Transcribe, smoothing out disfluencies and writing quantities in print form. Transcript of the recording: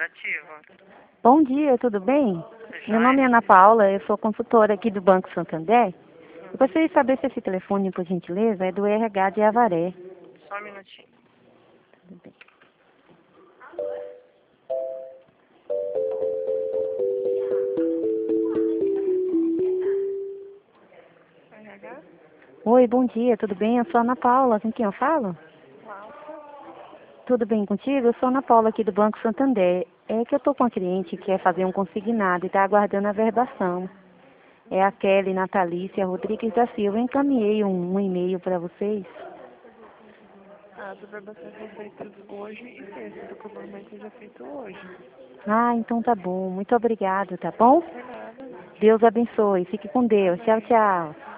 administrativa. Bom dia, tudo bem? Meu nome é Ana Paula, eu sou consultora aqui do Banco Santander. Eu gostaria de saber se esse telefone, por gentileza, é do RH de Avaré. Só um minutinho. Tudo bem. RH? Oi, bom dia, tudo bem? Eu sou a Ana Paula, com quem eu falo? Walter? Tudo bem contigo? Eu sou a Ana Paula aqui do Banco Santander. É que eu estou com uma cliente que quer fazer um consignado e está aguardando a verbação. É a Kelly Natalícia Rodrigues da Silva. Eu encaminhei um e-mail para vocês. As verbações são feitas hoje e sexta. O documento seja feito hoje. Ah, então tá bom. Muito obrigada, tá bom? Por nada. Deus abençoe. Fique com Deus. Tchau, Amém. tchau.